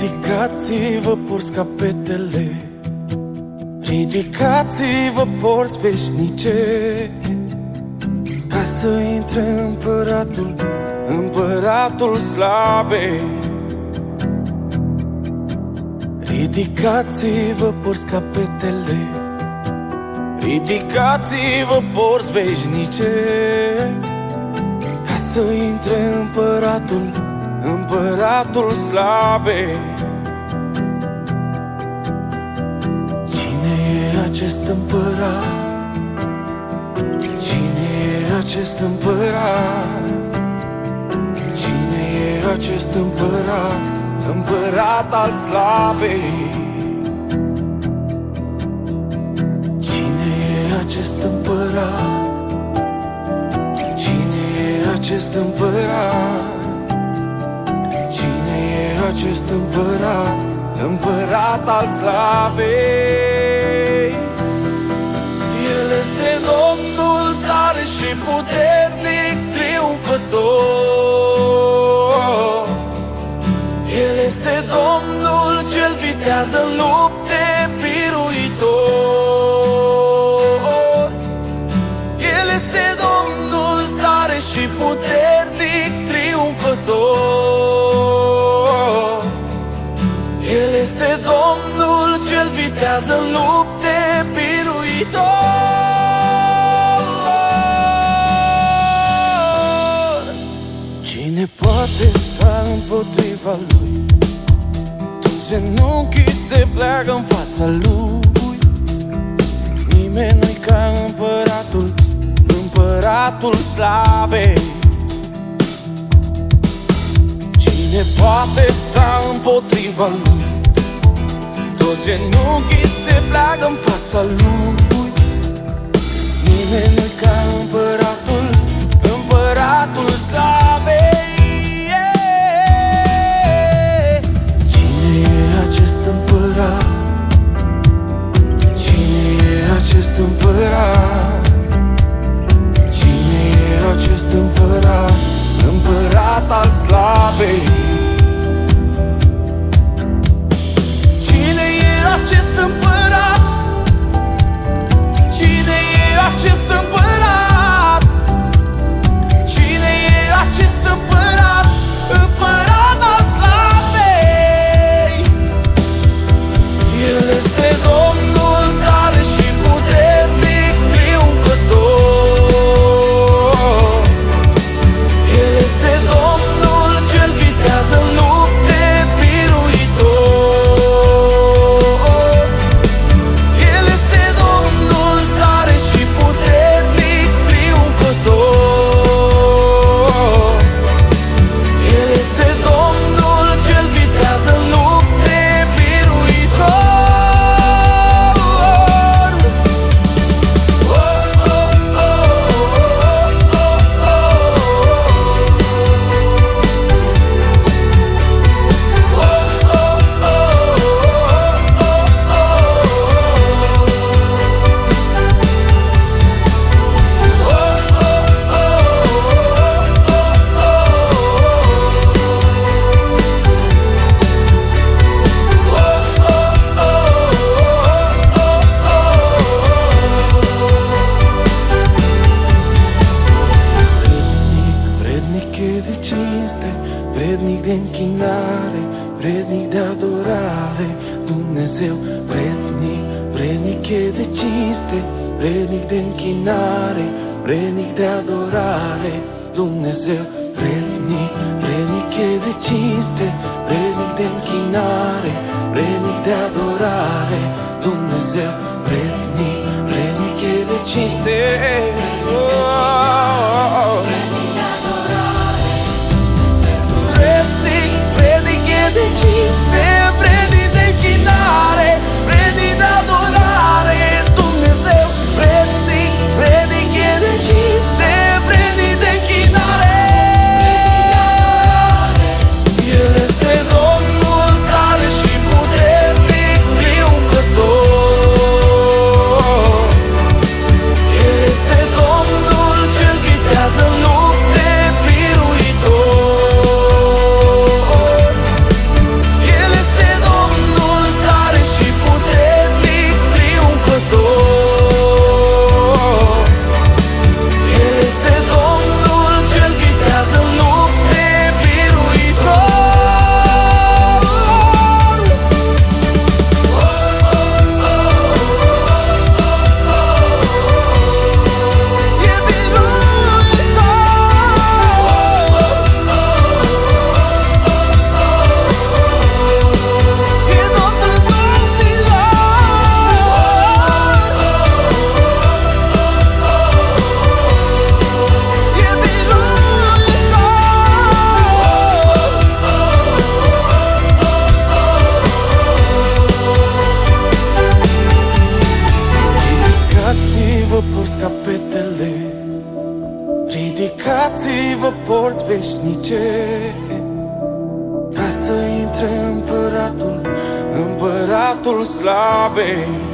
Ridicați-vă, porți capetele, ridicați-vă, porți veșnice, ca să intre împăratul, împăratul slavei. Ridicați-vă, porți capetele, ridicați-vă, porți veșnice, ca să intre împăratul, împăratul slavei. Cine e acest împărat? Cine e acest împărat? Cine e acest împărat? Împărat al slavei. Cine e acest împărat? Cine e acest împărat? Cine e acest împărat? Împărat al slavei. El este Domnul tare și puternic, triumfător. El este Domnul cel vitează în lupte, biruitor. El este Domnul tare și puternic, triumfător. El este Domnul cel vitează în lupte, biruitor. Cine poate sta împotriva lui? Toți genunchii se pleacă în fața lui. Nimeni nu-i ca împăratul, împăratul slavei. Cine poate sta împotriva lui? Toți genunchii se pleacă în fața lui. Nimeni nu-i ca împăratul, împăratul slavei. Cine e acest împărat? Cine e acest împărat? Cine e acest împărat? Împărat al slavei. Cine e acest împărat? Cine e acest împărat? Cine e acest împărat? Împărat al slavei. El este Domnul tare și puternic, triumfător. El este Domnul cel vitează în lupte, biruitor. El este Domnul tare și puternic, triumfător. El este Domnul cel vitează în lupte, biruitor. Vrednic e de cinste, vrednic de închinare, vrednic de adorare, Dumnezeu. Vrednic, vrednic e de cinste, vrednic de închinare, vrednic de adorare, Dumnezeu. Vrednic, vrednic e de cinste, vrednic de închinare, vrednic de adorare, Dumnezeu. Vrednic, vrednic e de cinste, vrednic e de cinste, vrednic de închinare, vrednic de adorare, Dumnezeu. Vrednic, vrednic e de cinste, vrednic de închinare. El este Domnul tare și puternic, triumfător. El este Domnul cel vitează în lume. Ridicați-vă porți capetele, ridicați-vă porți veșnice, ca să intre împăratul, împăratul slavei.